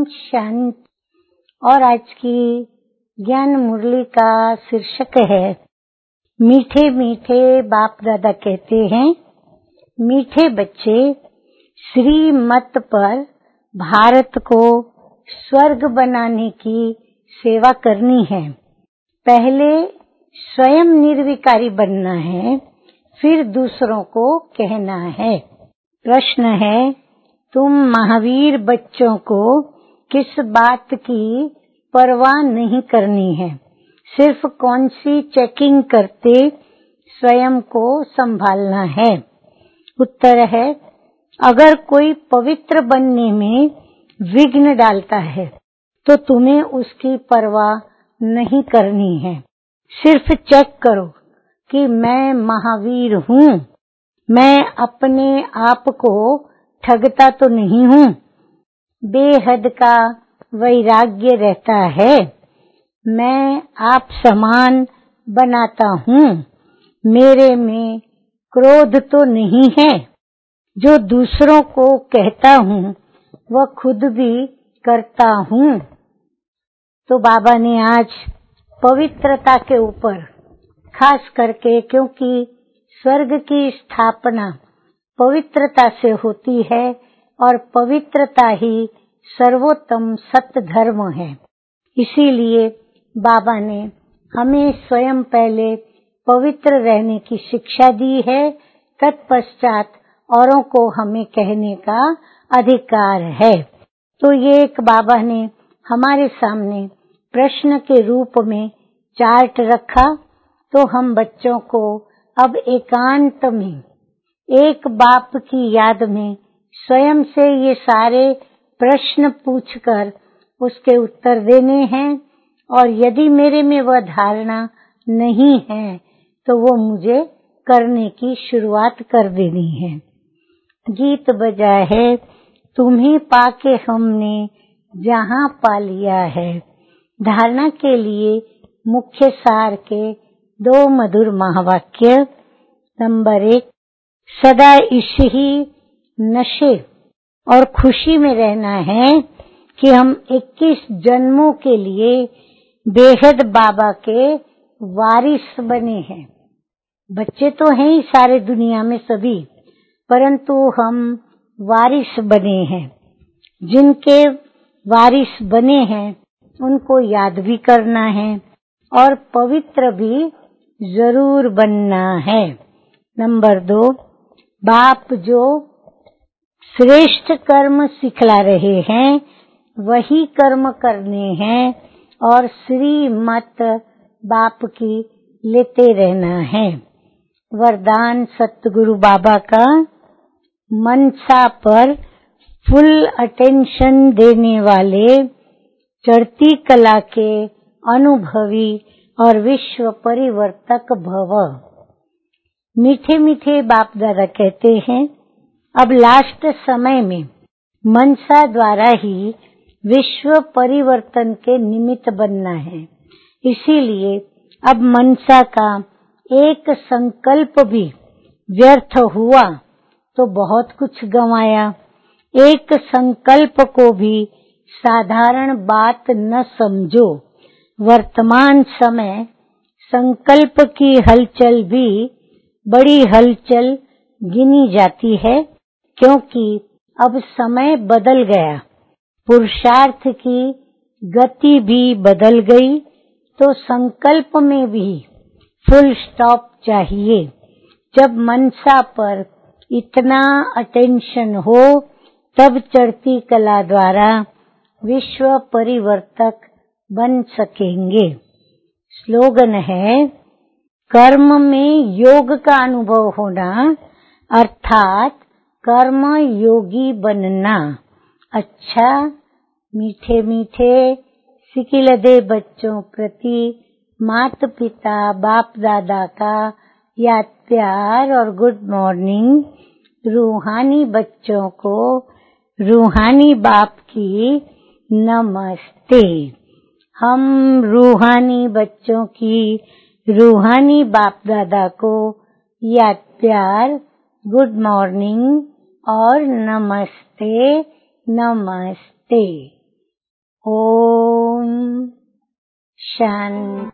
शांति। और आज की ज्ञान मुरली का शीर्षक है मीठे मीठे बाप दादा कहते हैं, मीठे बच्चे, श्रीमत पर भारत को स्वर्ग बनाने की सेवा करनी है। पहले स्वयं निर्विकारी बनना है, फिर दूसरों को कहना है। प्रश्न है, तुम महावीर बच्चों को किस बात की परवाह नहीं करनी है, सिर्फ कौन सी चेकिंग करते स्वयं को संभालना है? उत्तर है, अगर कोई पवित्र बनने में विघ्न डालता है तो तुम्हें उसकी परवाह नहीं करनी है। सिर्फ चेक करो कि मैं महावीर हूँ, मैं अपने आप को ठगता तो नहीं हूँ। बेहद का वैराग्य रहता है, मैं आप समान बनाता हूँ, मेरे में क्रोध तो नहीं है। जो दूसरों को कहता हूँ वह खुद भी करता हूँ। तो बाबा ने आज पवित्रता के ऊपर खास करके, क्योंकि स्वर्ग की स्थापना पवित्रता से होती है और पवित्रता ही सर्वोत्तम सत्य धर्म है, इसीलिए बाबा ने हमें स्वयं पहले पवित्र रहने की शिक्षा दी है, तत्पश्चात औरों को हमें कहने का अधिकार है। तो ये एक बाबा ने हमारे सामने प्रश्न के रूप में चार्ट रखा, तो हम बच्चों को अब एकांत में एक बाप की याद में स्वयं से ये सारे प्रश्न पूछकर उसके उत्तर देने हैं, और यदि मेरे में वह धारणा नहीं है तो वो मुझे करने की शुरुआत कर देनी है। गीत बजा है, तुम्हें पाके हमने जहां पा लिया है। धारणा के लिए मुख्य सार के 2 मधुर महावाक्य। नंबर 1, सदा इसी नशे और खुशी में रहना है कि हम 21 जन्मों के लिए बेहद बाबा के वारिस बने हैं। बच्चे तो हैं ही सारे दुनिया में सभी, परंतु हम वारिस बने हैं। जिनके वारिस बने हैं उनको याद भी करना है और पवित्र भी जरूर बनना है। नंबर 2, बाप जो श्रेष्ठ कर्म सिखला रहे हैं वही कर्म करने हैं और श्रीमत बाप की लेते रहना है। वरदान सतगुरु बाबा का मनसा पर फुल अटेंशन देने वाले, चढ़ती कला के अनुभवी और विश्व परिवर्तक भव। मीठे मीठे बाप दादा कहते हैं, अब लास्ट समय में मनसा द्वारा ही विश्व परिवर्तन के निमित्त बनना है। इसीलिए अब मनसा का एक संकल्प भी व्यर्थ हुआ तो बहुत कुछ गंवाया। एक संकल्प को भी साधारण बात न समझो। वर्तमान समय संकल्प की हलचल भी बड़ी हलचल गिनी जाती है, क्योंकि अब समय बदल गया, पुरुषार्थ की गति भी बदल गई, तो संकल्प में भी फुल स्टॉप चाहिए। जब मनसा पर इतना अटेंशन हो तब चढ़ती कला द्वारा विश्व परिवर्तक बन सकेंगे। स्लोगन है, कर्म में योग का अनुभव होना अर्थात कर्म योगी बनना। अच्छा, मीठे मीठे सिकिलदे बच्चों प्रति माता पिता बाप दादा का याद प्यार और गुड मॉर्निंग। रूहानी बच्चों को रूहानी बाप की नमस्ते। हम रूहानी बच्चों की रूहानी बाप दादा को याद प्यार, गुड मॉर्निंग और नमस्ते नमस्ते। ओम शांति।